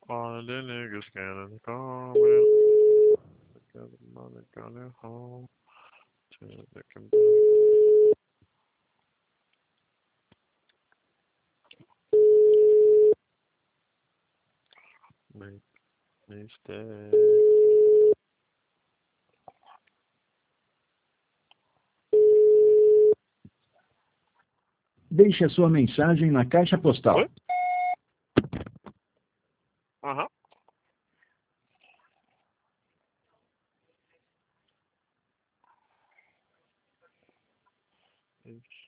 All the niggas can come together, money coming home to the make mistake. Deixe a sua mensagem na caixa postal. Oi? Aham. Isso.